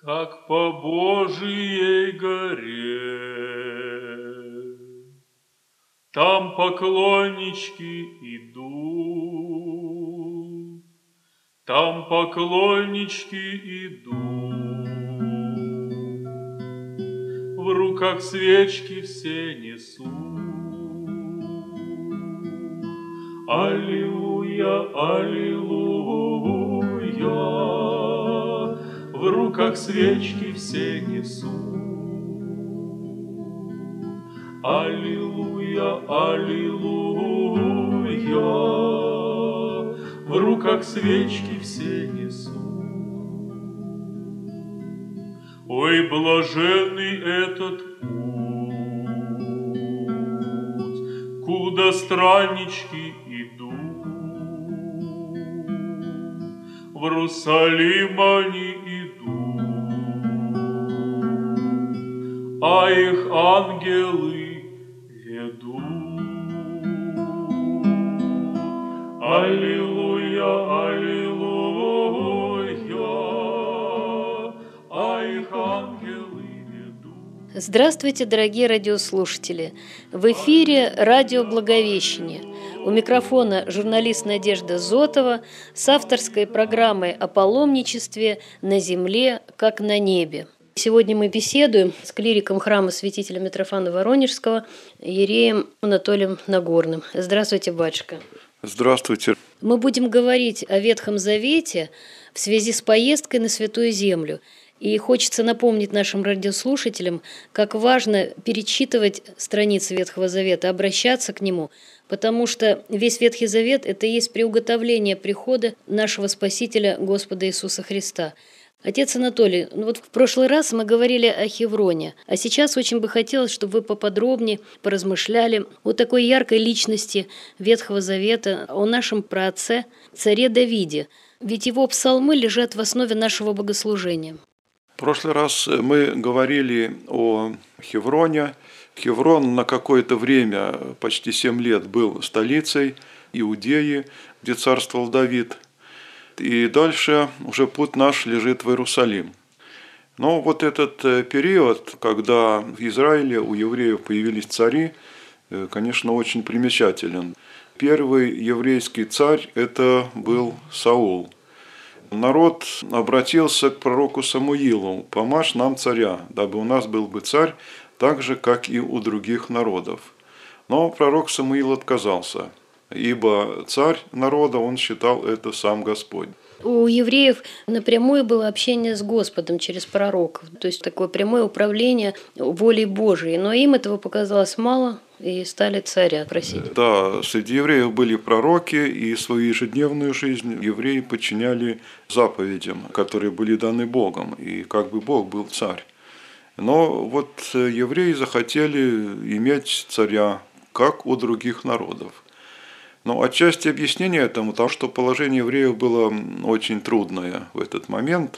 как по Божией горе. Там поклоннички идут, там поклоннички идут, в руках свечки все несут. Аллилуйя, аллилуйя, в руках свечки все несут. Аллилуйя, аллилуйя, в руках свечки все несут. Ой, блаженный этот путь, куда страннички идут, в Иерусалим они идут, а их ангелы ведут. Аллилуйя, аллилуйя, а их ангелы ведут. Здравствуйте, дорогие радиослушатели! В эфире радио «Благовещение». У микрофона журналист Надежда Зотова с авторской программой о паломничестве на земле, как на небе. Сегодня мы беседуем с клириком храма святителя Митрофана Воронежского иереем Анатолием Нагорным. Здравствуйте, батюшка. Здравствуйте. Мы будем говорить о Ветхом Завете в связи с поездкой на Святую Землю. И хочется напомнить нашим радиослушателям, как важно перечитывать страницы Ветхого Завета, обращаться к нему, потому что весь Ветхий Завет – это и есть приуготовление прихода нашего Спасителя Господа Иисуса Христа. Отец Анатолий, вот в прошлый раз мы говорили о Хевроне, а сейчас очень бы хотелось, чтобы вы поподробнее поразмышляли о такой яркой личности Ветхого Завета, о нашем праотце, царе Давиде. Ведь его псалмы лежат в основе нашего богослужения. В прошлый раз мы говорили о Хевроне. Хеврон на какое-то время, почти 7 лет, был столицей Иудеи, где царствовал Давид. И дальше уже путь наш лежит в Иерусалим. Но вот этот период, когда в Израиле у евреев появились цари, конечно, очень примечателен. Первый еврейский царь – это был Саул. Народ обратился к пророку Самуилу: «Помажь нам царя, дабы у нас был бы царь, так же, как и у других народов». Но пророк Самуил отказался, ибо царь народа, он считал это сам Господь. У евреев напрямую было общение с Господом через пророков, то есть такое прямое управление волей Божией. Но им этого показалось мало, и стали царя просить. Да, среди евреев были пророки, и свою ежедневную жизнь евреи подчиняли заповедям, которые были даны Богом, и как бы Бог был царь. Но вот евреи захотели иметь царя, как у других народов. Но отчасти объяснение этому то, что положение евреев было очень трудное в этот момент,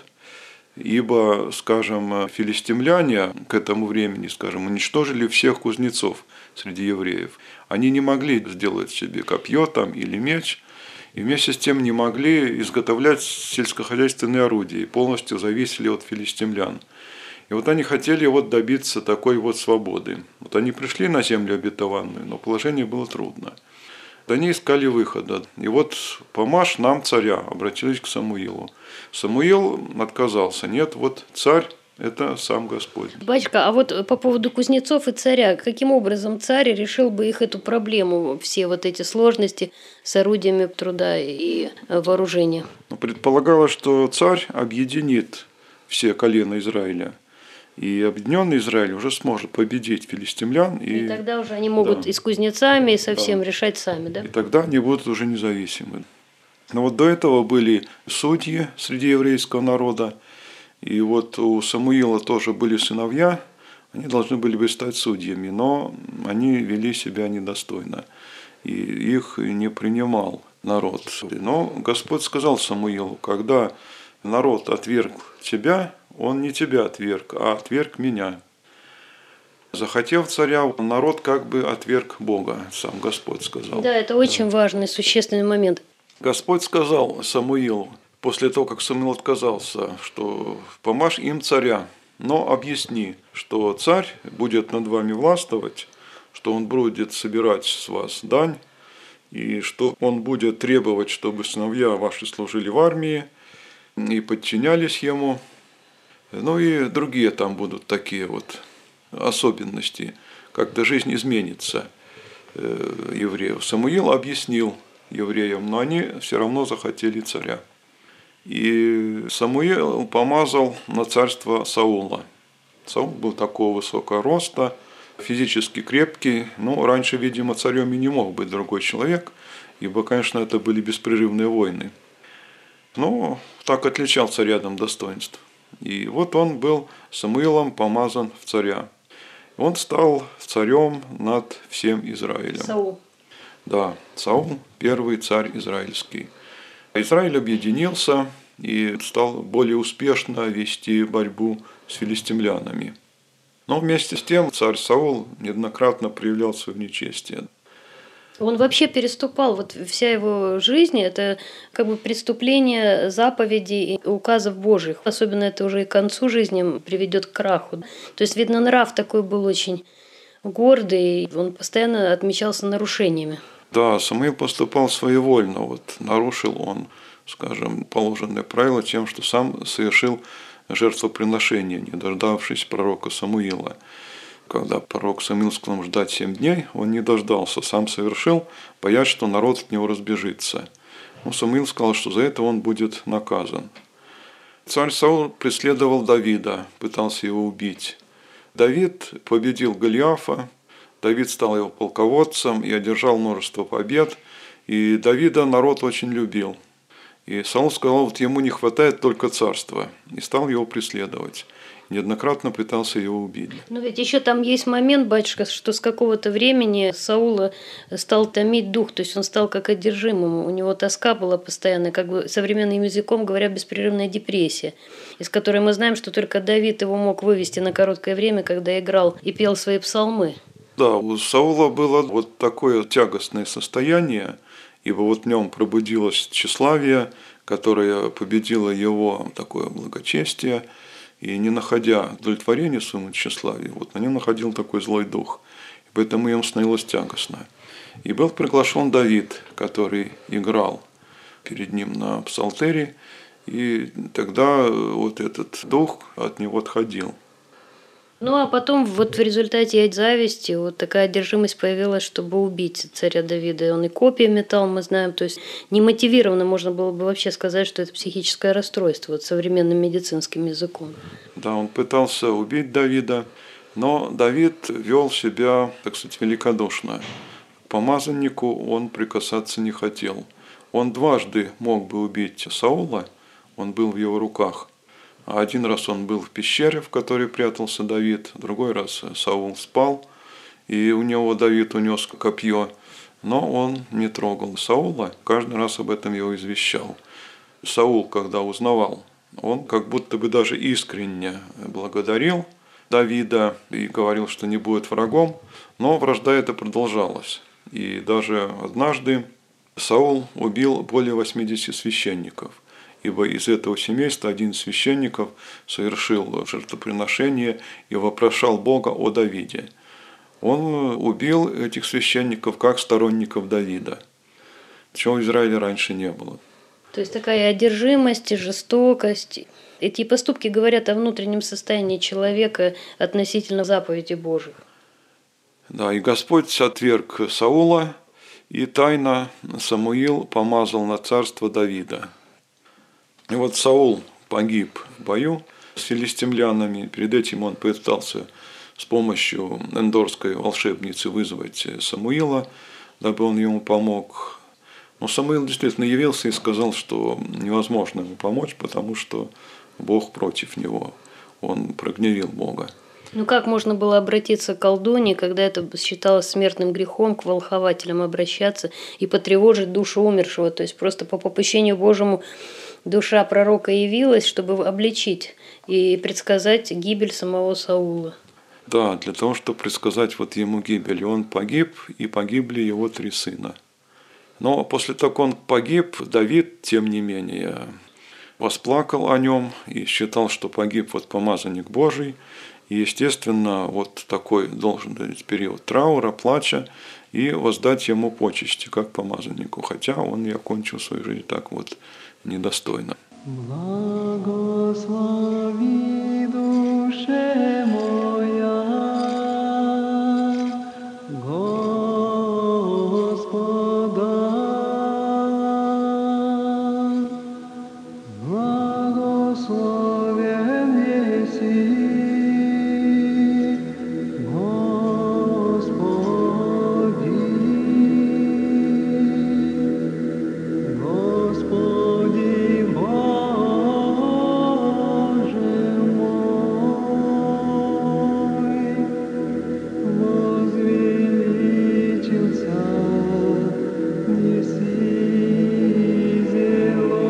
ибо, скажем, филистимляне к этому времени, скажем, уничтожили всех кузнецов среди евреев. Они не могли сделать себе копье там или меч, и вместе с тем не могли изготовлять сельскохозяйственные орудия, и полностью зависели от филистимлян. И вот они хотели добиться такой свободы. Вот они пришли на землю обетованную, но положение было трудно. Они искали выхода. И вот «помажь нам царя», обратились к Самуилу. Самуил отказался. Нет, вот царь – это сам Господь. Батюшка, а вот по поводу кузнецов и царя, каким образом царь решил бы их эту проблему, все вот эти сложности с орудиями труда и вооружения? Предполагалось, что царь объединит все колена Израиля. И объединенный Израиль уже сможет победить филистимлян. И тогда уже они могут и с кузнецами, и совсем решать сами, да? И тогда они будут уже независимы. Но вот до этого были судьи среди еврейского народа. И вот у Самуила тоже были сыновья, они должны были бы стать судьями, но они вели себя недостойно. И их не принимал народ. Но Господь сказал Самуилу: когда народ отверг тебя, он не тебя отверг, а отверг меня. Захотев царя, народ как бы отверг Бога, сам Господь сказал. Да, это очень важный, существенный момент. Господь сказал Самуилу: после того, как Самуил отказался, что помажь им царя, но объясни, что царь будет над вами властвовать, что он будет собирать с вас дань, и что он будет требовать, чтобы сыновья ваши служили в армии и подчинялись ему. Ну и другие там будут такие вот особенности, как-то жизнь изменится евреев. Самуил объяснил евреям, но они все равно захотели царя. И Самуил помазал на царство Саула. Саул был такого высокого роста, физически крепкий, но раньше, видимо, царем и не мог быть другой человек, ибо, конечно, это были беспрерывные войны. Но так отличался рядом достоинств. И вот он был Самуилом помазан в царя. Он стал царем над всем Израилем. Саул. Да, Саул – первый царь израильский. Израиль объединился и стал более успешно вести борьбу с филистимлянами. Но вместе с тем царь Саул неоднократно проявлял свое нечестие. Он вообще переступал, вот вся его жизнь – это как бы преступление заповедей и указов Божьих. Особенно это уже и к концу жизни приведет к краху. То есть, видно, нрав такой был очень гордый, он постоянно отмечался нарушениями. Да, Самуил поступал своевольно, вот нарушил он, скажем, положенные правила тем, что сам совершил жертвоприношение, не дождавшись пророка Самуила. Когда пророк Самуил сказал ждать 7 дней, он не дождался, сам совершил, боясь, что народ от него разбежится. Но Самуил сказал, что за это он будет наказан. Царь Саул преследовал Давида, пытался его убить. Давид победил Голиафа, Давид стал его полководцем и одержал множество побед, и Давида народ очень любил. И Саул сказал, вот ему не хватает только царства, и стал его преследовать. Неоднократно пытался его убить. Но ведь еще там есть момент, батюшка, что с какого-то времени Саула стал томить дух, то есть он стал как одержимым, у него тоска была постоянная, как бы современным языком говоря, беспрерывная депрессия, из которой мы знаем, что только Давид его мог вывести на короткое время, когда играл и пел свои псалмы. Да, у Саула было вот такое тягостное состояние, ибо вот в нем пробудилось тщеславие, которое победило его такое благочестие, и не находя удовлетворения своему тщеславию, вот на нем находил такой злой дух, и поэтому ему становилось тягостно. И был приглашен Давид, который играл перед ним на псалтере, и тогда вот этот дух от него отходил. Ну, а потом вот в результате зависти вот такая одержимость появилась, чтобы убить царя Давида. Он и копья метал, мы знаем. То есть немотивированно можно было бы вообще сказать, что это психическое расстройство, вот современным медицинским языком. Да, он пытался убить Давида, но Давид вел себя, так сказать, великодушно. К помазаннику он прикасаться не хотел. Он дважды мог бы убить Саула, он был в его руках. Один раз он был в пещере, в которой прятался Давид, другой раз Саул спал, и у него Давид унес копье, но он не трогал Саула, каждый раз об этом его извещал. Саул, когда узнавал, он как будто бы даже искренне благодарил Давида и говорил, что не будет врагом, но вражда эта продолжалась. И даже однажды Саул убил более 80 священников. Ибо из этого семейства один из священников совершил жертвоприношение и вопрошал Бога о Давиде. Он убил этих священников как сторонников Давида, чего в Израиле раньше не было. То есть такая одержимость, жестокость. Эти поступки говорят о внутреннем состоянии человека относительно заповедей Божьих. Да, и Господь отверг Саула, и тайно Самуил помазал на царство Давида. И вот Саул погиб в бою с филистимлянами. Перед этим он пытался с помощью эндорской волшебницы вызвать Самуила, дабы он ему помог. Но Самуил действительно явился и сказал, что невозможно ему помочь, потому что Бог против него. Он прогневил Бога. Ну как можно было обратиться к колдуне, когда это считалось смертным грехом, к волхователям обращаться и потревожить душу умершего? То есть просто по попущению Божьему душа пророка явилась, чтобы обличить и предсказать гибель самого Саула. Да, для того, чтобы предсказать вот ему гибель. И он погиб, и погибли его 3 сына. Но после того, как он погиб, Давид, тем не менее, восплакал о нем и считал, что погиб вот помазанник Божий. И, естественно, вот такой должен быть период траура, плача, и воздать ему почести, как помазаннику, хотя он и окончил свою жизнь так вот недостойно. Благослови душе моя Господа, благословен еси Господи, Господи Боже мой, возвеличился неси зело,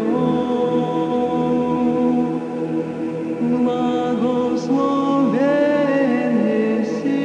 благословен еси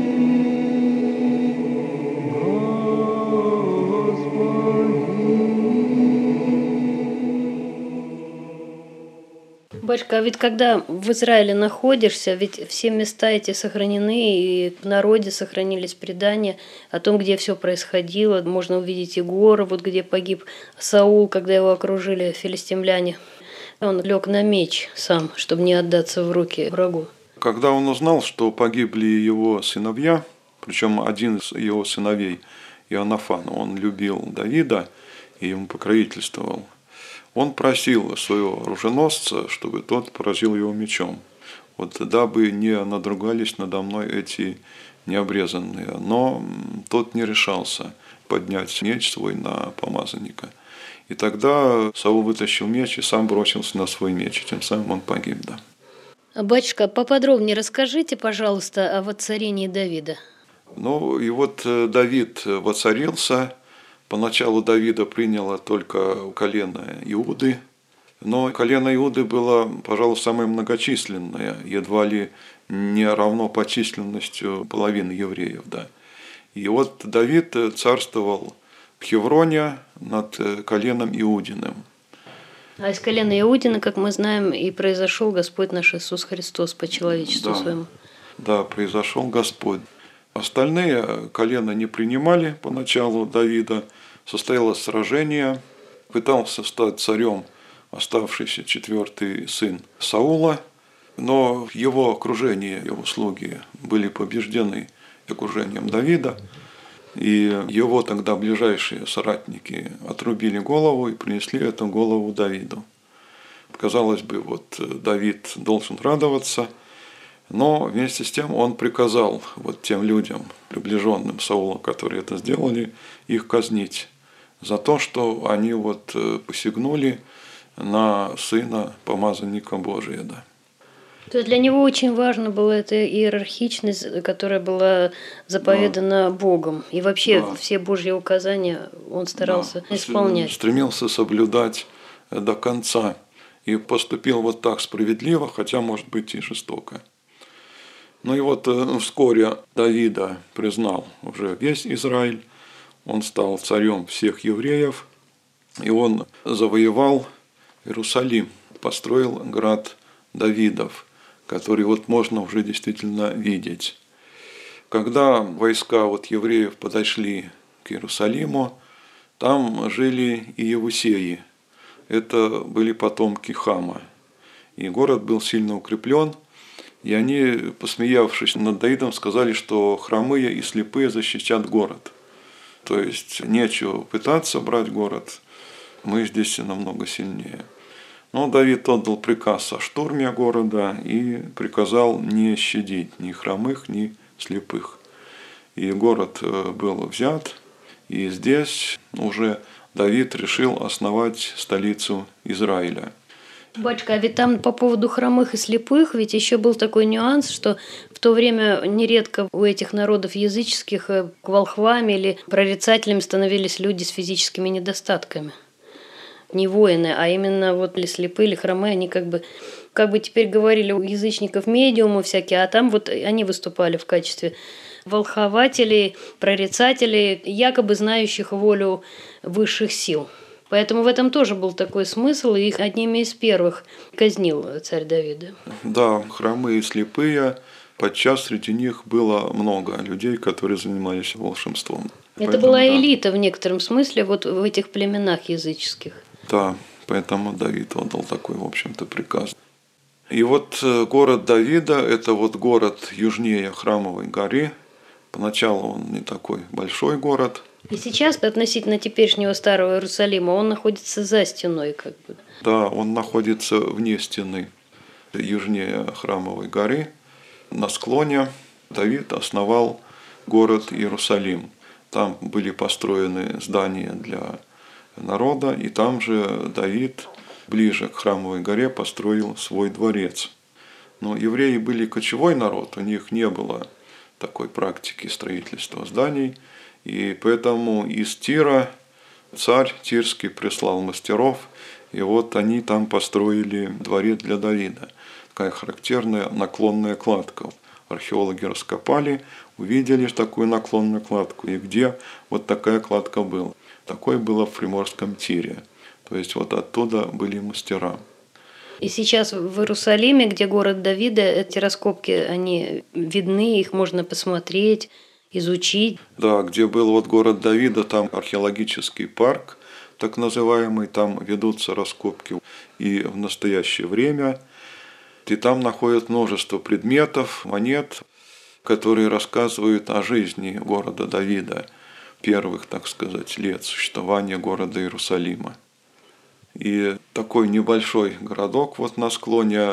Батюшка, а ведь когда в Израиле находишься, ведь все места эти сохранены, и в народе сохранились предания о том, где все происходило. Можно увидеть и горы, вот где погиб Саул, когда его окружили филистимляне. Он лег на меч сам, чтобы не отдаться в руки врагу. Когда он узнал, что погибли его сыновья, причем один из его сыновей, Иоаннафан, он любил Давида и ему покровительствовал, он просил своего оруженосца, чтобы тот поразил его мечом, вот, дабы не надругались надо мной эти необрезанные. Но тот не решался поднять меч свой на помазанника. И тогда Саул вытащил меч и сам бросился на свой меч, и тем самым он погиб, да. Батюшка, поподробнее расскажите, пожалуйста, о воцарении Давида. Ну и вот Давид воцарился. Поначалу Давида приняло только колено Иуды, но колено Иуды было, пожалуй, самое многочисленное, едва ли не равно по численностью половины евреев. Да. И вот Давид царствовал в Хевроне над коленом Иудиным. А из колена Иудина, как мы знаем, и произошел Господь наш Иисус Христос по человечеству своему. Да, произошел Господь. Остальные колена не принимали поначалу Давида. Состоялось сражение. Пытался стать царем оставшийся 4-й сын Саула, но его окружение, его слуги были побеждены окружением Давида. И его тогда ближайшие соратники отрубили голову и принесли эту голову Давиду. Казалось бы, вот Давид должен радоваться, но вместе с тем он приказал вот тем людям, приближенным Саула, которые это сделали, их казнить за то, что они вот посягнули на сына помазанника Божия. Да. То есть для него очень важно была эта иерархичность, которая была заповедана Богом. И вообще все Божьи указания он старался исполнять. Стремился соблюдать до конца. И поступил вот так справедливо, хотя, может быть, и жестоко. Ну и вот вскоре Давида признал уже весь Израиль. Он стал царем всех евреев. И он завоевал Иерусалим, построил град Давидов, который вот можно уже действительно видеть. Когда войска вот евреев подошли к Иерусалиму, там жили и Иевусеи. Это были потомки Хама. И город был сильно укреплен, и они, посмеявшись над Давидом, сказали, что хромые и слепые защитят город. То есть нечего пытаться брать город, мы здесь намного сильнее. Но Давид отдал приказ о штурме города и приказал не щадить ни хромых, ни слепых. И город был взят, и здесь уже Давид решил основать столицу Израиля. Батюшка, а ведь там по поводу хромых и слепых, ведь еще был такой нюанс, что в то время нередко у этих народов языческих волхвами или прорицателями становились люди с физическими недостатками. Не воины, а именно вот или слепые, или хромые, они как бы теперь говорили у язычников медиумы всякие, а там вот они выступали в качестве волхователей, прорицателей, якобы знающих волю высших сил. Поэтому в этом тоже был такой смысл, и их одними из первых казнил царь Давида. Да, хромые и слепые, подчас среди них было много людей, которые занимались волшебством. Это Поэтому, была да. элита в некотором смысле вот в этих племенах языческих. Да, поэтому Давид отдал такой, в общем-то, приказ. И вот город Давида – это вот город южнее Храмовой горы. Поначалу он не такой большой город. И сейчас относительно теперешнего Старого Иерусалима он находится за стеной как бы. Да, он находится вне стены, южнее Храмовой горы. На склоне Давид основал город Иерусалим. Там были построены здания для народа, и там же Давид ближе к Храмовой горе построил свой дворец. Но евреи были кочевой народ, у них не было такой практики строительства зданий, и поэтому из Тира царь Тирский прислал мастеров, и вот они там построили дворец для Давида. Такая характерная наклонная кладка. Археологи раскопали, увидели такую наклонную кладку, и где вот такая кладка была. Такое было в Приморском Тире. То есть вот оттуда были мастера. И сейчас в Иерусалиме, где город Давида, эти раскопки, они видны, их можно посмотреть, изучить. Да, где был вот город Давида, там археологический парк, так называемый, там ведутся раскопки и в настоящее время. И там находят множество предметов, монет, которые рассказывают о жизни города Давида, первых, так сказать, лет существования города Иерусалима. И такой небольшой городок вот на склоне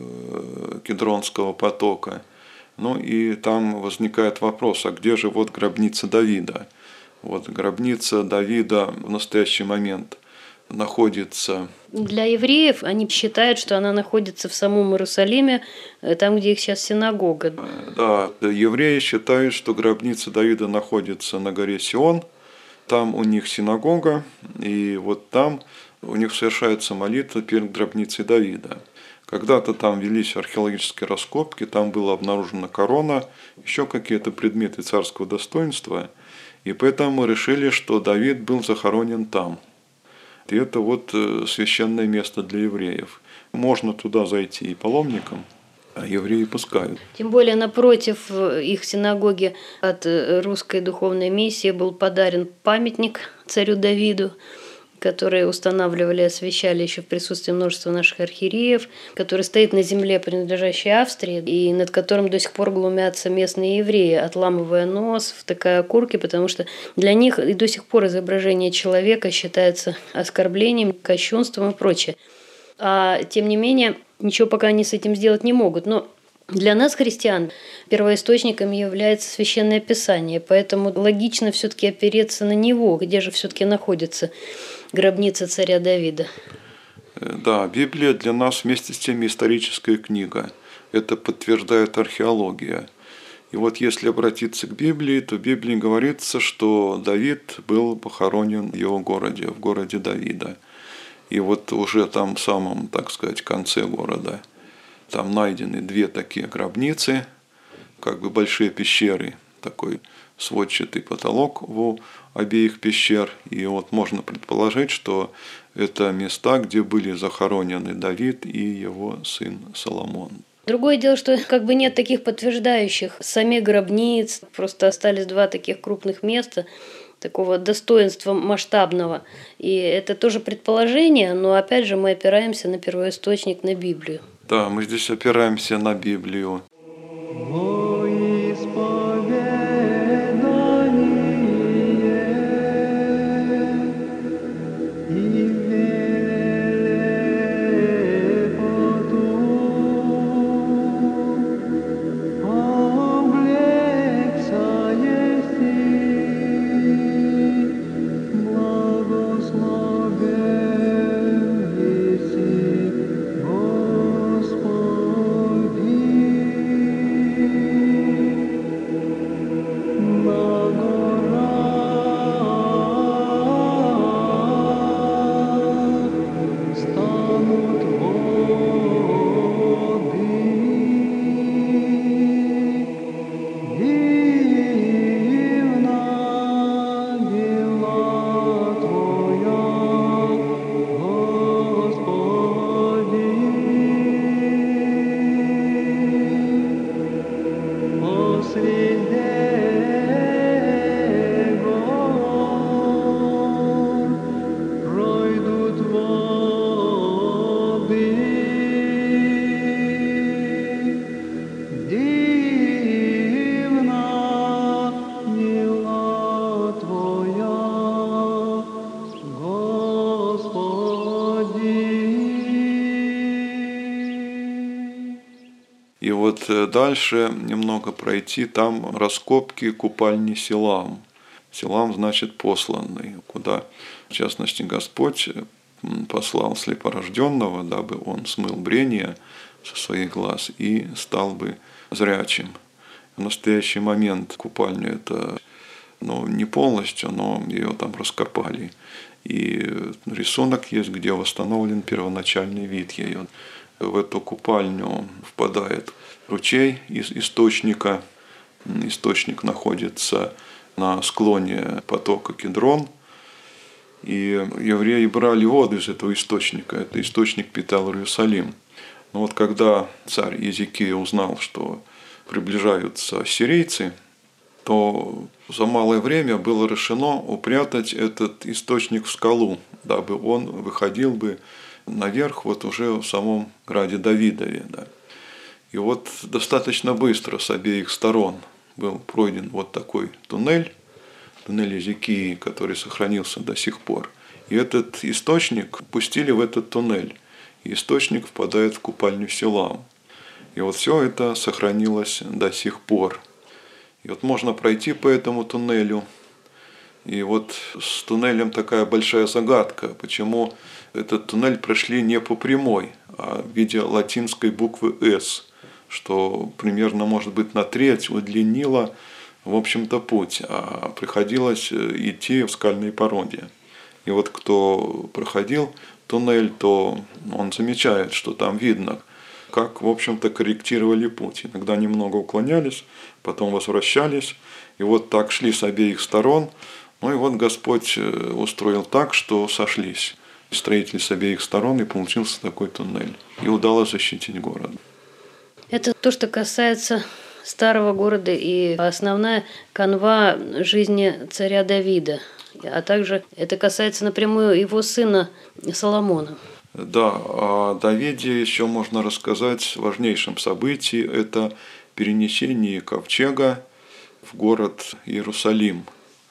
Кедронского потока. Ну и там возникает вопрос, а где же вот гробница Давида? Вот гробница Давида в настоящий момент находится. Для евреев они считают, что она находится в самом Иерусалиме, там, где их сейчас синагога. Да, евреи считают, что гробница Давида находится на горе Сион, там у них синагога, и вот там у них совершается молитва перед гробницей Давида. Когда-то там велись археологические раскопки, там была обнаружена корона, еще какие-то предметы царского достоинства, и поэтому мы решили, что Давид был захоронен там. И это вот священное место для евреев. Можно туда зайти и паломникам, а евреи пускают. Тем более напротив их синагоги от русской духовной миссии был подарен памятник царю Давиду, который устанавливали и освящали еще в присутствии множества наших архиереев, который стоит на земле, принадлежащей Австрии, и над которым до сих пор глумятся местные евреи, отламывая нос, втыкая окурки, потому что для них и до сих пор изображение человека считается оскорблением, кощунством и прочее. А тем не менее, ничего пока они с этим сделать не могут. Но для нас, христиан, первоисточником является Священное Писание, поэтому логично все-таки опереться на него, где же все-таки находится гробница царя Давида. Да, Библия для нас вместе с тем историческая книга. Это подтверждает археология. И вот если обратиться к Библии, то в Библии говорится, что Давид был похоронен в его городе, в городе Давида. И вот уже там в самом, так сказать, конце города там найдены две такие гробницы, как бы большие пещеры, такой сводчатый потолок в обеих пещер. И вот можно предположить, что это места, где были захоронены Давид и его сын Соломон. Другое дело, что как бы нет таких подтверждающих самих гробниц, просто остались два таких крупных места, такого достоинства масштабного. И это тоже предположение, но опять же мы опираемся на первоисточник, на Библию. Да, мы здесь опираемся на Библию. И вот дальше немного пройти, там раскопки купальни Силам. Силам значит посланный, куда, в частности, Господь послал слепорожденного, дабы он смыл брение со своих глаз и стал бы зрячим. В настоящий момент купальню это не полностью, но ее там раскопали. И рисунок есть, где восстановлен первоначальный вид ее. В эту купальню впадает ручей из источника. Источник находится на склоне потока Кедрон. И евреи брали воду из этого источника. Этот источник питал Иерусалим. Но вот когда царь Иезекия узнал, что приближаются ассирийцы, то за малое время было решено упрятать этот источник в скалу, дабы он выходил бы наверх вот уже в самом граде Давидове. Да. И вот достаточно быстро с обеих сторон был пройден вот такой туннель Иезекии, который сохранился до сих пор. И этот источник пустили в этот туннель. И источник впадает в купальню Силам. И вот все это сохранилось до сих пор. И вот можно пройти по этому туннелю. И вот с туннелем такая большая загадка, почему этот туннель прошли не по прямой, а в виде латинской буквы «С», что примерно, может быть, на треть удлинило, в общем-то, путь, а приходилось идти в скальной породе. И вот кто проходил туннель, то он замечает, что там видно, как, в общем-то, корректировали путь. Иногда немного уклонялись, потом возвращались, и вот так шли с обеих сторон. Ну и вот Господь устроил так, что сошлись строители с обеих сторон, и получился такой туннель. И удалось защитить город. Это то, что касается старого города и основная канва жизни царя Давида. А также это касается напрямую его сына Соломона. Да, о Давиде еще можно рассказать важнейшем событии. Это перенесение ковчега в город Иерусалим.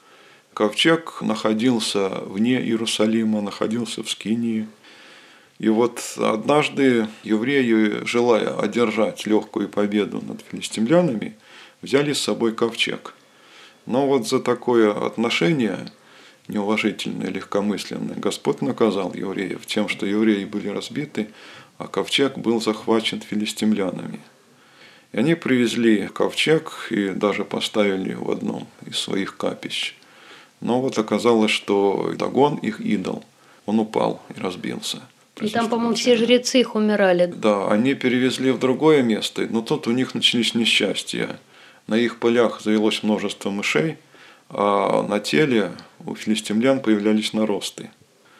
Ковчег находился вне Иерусалима, находился в Скинии. И вот однажды евреи, желая одержать легкую победу над филистимлянами, взяли с собой ковчег. Но вот за такое отношение неуважительное, легкомысленное, Господь наказал евреев тем, что евреи были разбиты, а ковчег был захвачен филистимлянами. И они привезли ковчег и даже поставили в одном из своих капищ. Но вот оказалось, что Дагон, их идол, он упал и разбился. И там, по-моему, все жрецы их умирали. Да, они перевезли в другое место, но тут у них начались несчастья. На их полях завелось множество мышей, а на теле у филистимлян появлялись наросты.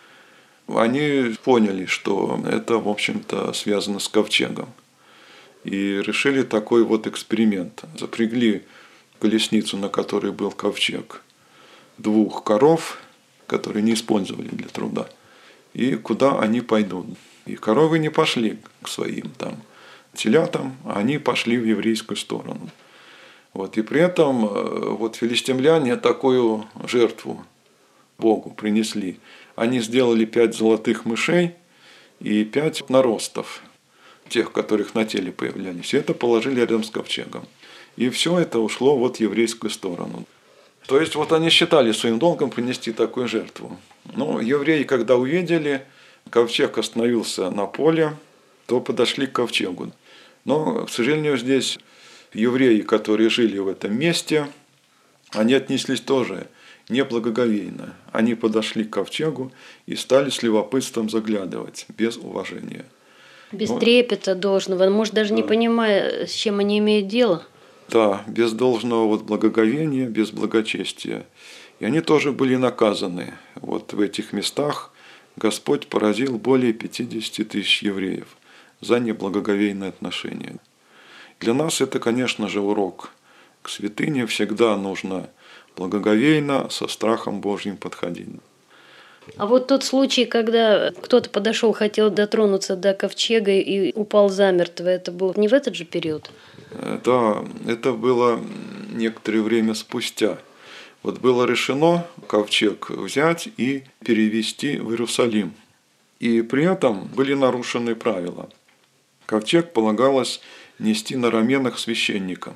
Они поняли, что это, в общем-то, связано с ковчегом. И решили такой вот эксперимент. Запрягли колесницу, на которой был ковчег, 2 коров, которые не использовали для труда. И куда они пойдут. И коровы не пошли к своим там телятам, а они пошли в еврейскую сторону. Вот. И при этом вот филистимляне такую жертву Богу принесли. Они сделали 5 золотых мышей и 5 наростов, тех, которых на теле появлялись. И это положили рядом с ковчегом. И все это ушло вот в еврейскую сторону. То есть вот они считали своим долгом принести такую жертву. Но евреи, когда увидели, ковчег остановился на поле, то подошли к ковчегу. Но, к сожалению, здесь евреи, которые жили в этом месте, они отнеслись тоже неблагоговейно. Они подошли к ковчегу и стали с любопытством заглядывать, без уважения. Без трепета должного, может, даже не понимая, с чем они имеют дело. Да, без должного вот благоговения, без благочестия. И они тоже были наказаны. Вот в этих местах Господь поразил более 50 тысяч евреев за неблагоговейное отношение. Для нас это, конечно же, урок. К святыне всегда нужно благоговейно, со страхом Божьим подходить. А вот тот случай, когда кто-то подошел, хотел дотронуться до ковчега и упал замертво, это был не в этот же период? Да, это было некоторое время спустя. Вот было решено ковчег взять и перевести в Иерусалим. И при этом были нарушены правила. Ковчег полагалось нести на раменах священникам.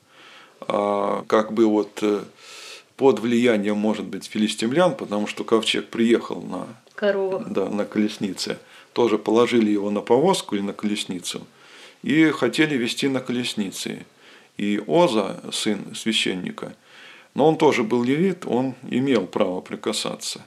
А как бы вот под влиянием, может быть, филистимлян, потому что ковчег приехал на Коровах. Да, на колеснице, тоже положили его на повозку или на колесницу и хотели везти на колеснице. И Оза, сын священника, но он тоже был левит, он имел право прикасаться.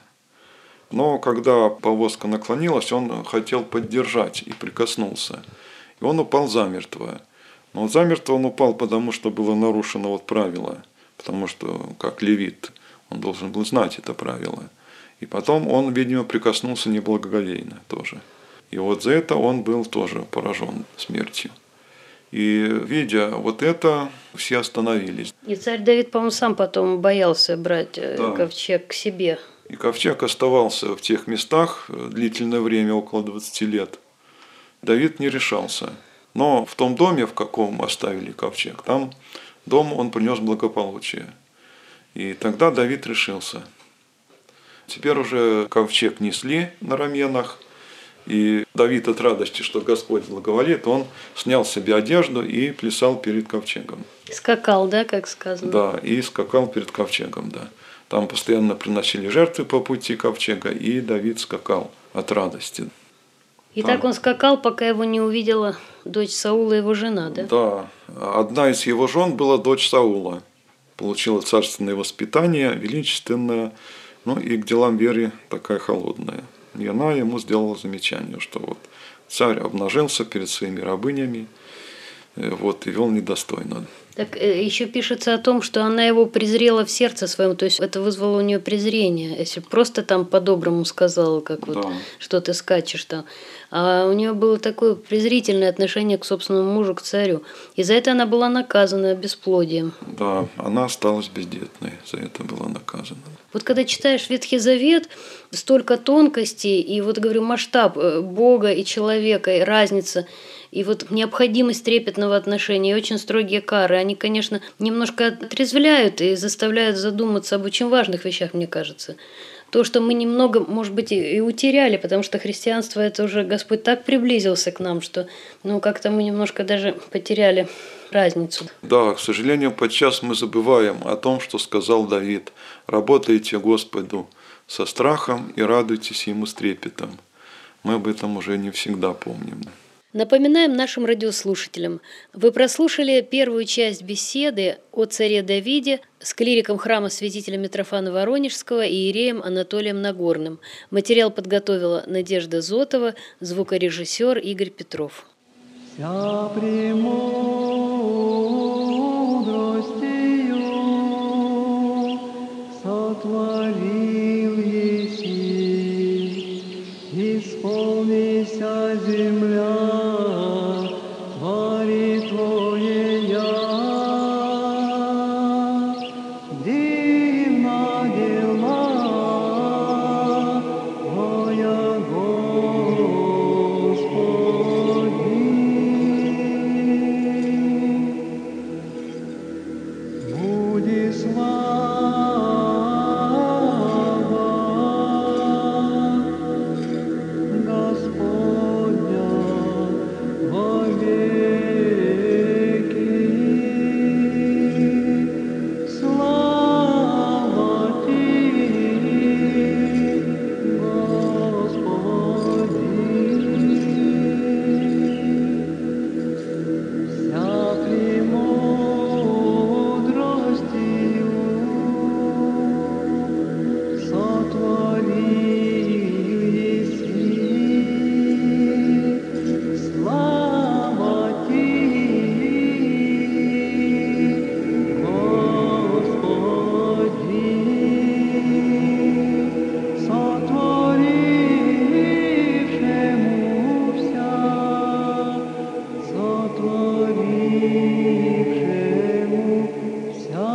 Но когда повозка наклонилась, он хотел поддержать и прикоснулся. И он упал замертво. Но замертво он упал, потому что было нарушено вот правило. Потому что, как левит, он должен был знать это правило. И потом он, видимо, прикоснулся неблагоговейно тоже. И вот за это он был тоже поражен смертью. И, видя вот это, все остановились. И царь Давид, по-моему, сам потом боялся брать ковчег к себе. И ковчег оставался в тех местах длительное время, около 20 лет. Давид не решался. Но в том доме, в каком оставили ковчег, там дом он принес благополучие. И тогда Давид решился. Теперь уже ковчег несли на раменах, и Давид от радости, что Господь благоволит, он снял с себя одежду и плясал перед ковчегом. Скакал, да, как сказано? Да, и скакал перед ковчегом, да. Там постоянно приносили жертвы по пути ковчега, и Давид скакал от радости. И так он скакал, пока его не увидела дочь Саула, его жена, да? Да, одна из его жен была дочь Саула. Получила царственное воспитание, величественное, ну и к делам веры такая холодная. И она ему сделала замечание, что вот царь обнажился перед своими рабынями, вот, и вел недостойно. Так еще пишется о том, что она его презрела в сердце своем, то есть это вызвало у нее презрение, если просто там по-доброму сказала, как вот, Да. что ты скачешь там. А у нее было такое презрительное отношение к собственному мужу, к царю. И за это она была наказана бесплодием. Да, она осталась бездетной, за это была наказана. Вот когда читаешь Ветхий Завет, столько тонкостей, и вот, говорю, масштаб Бога и человека, и разница, и вот необходимость трепетного отношения, и очень строгие кары, они, конечно, немножко отрезвляют и заставляют задуматься об очень важных вещах, мне кажется. То, что мы немного, может быть, и утеряли, потому что христианство, это уже Господь так приблизился к нам, что как-то мы немножко даже потеряли разницу. Да, к сожалению, подчас мы забываем о том, что сказал Давид. «Работайте Господу со страхом и радуйтесь Ему с трепетом». Мы об этом уже не всегда помним. Напоминаем нашим радиослушателям, вы прослушали первую часть беседы о царе Давиде с клириком храма святителя Митрофана Воронежского и иереем Анатолием Нагорным. Материал подготовила Надежда Зотова, звукорежиссер Игорь Петров. Вся премудростью сотворил еси, исполнися земля творит Твоя. Дивна дела Твоя, Господи. Буди слава Господня вовеки. Слава Ти, Господи. Вся премудростью сотворил еси. Слава Ти, Господи, сотворившему вся, сотворившему вся.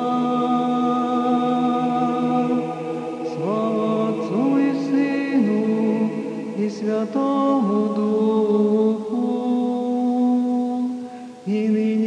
Слава Отцу и Сыну и Святому Духу, и ныне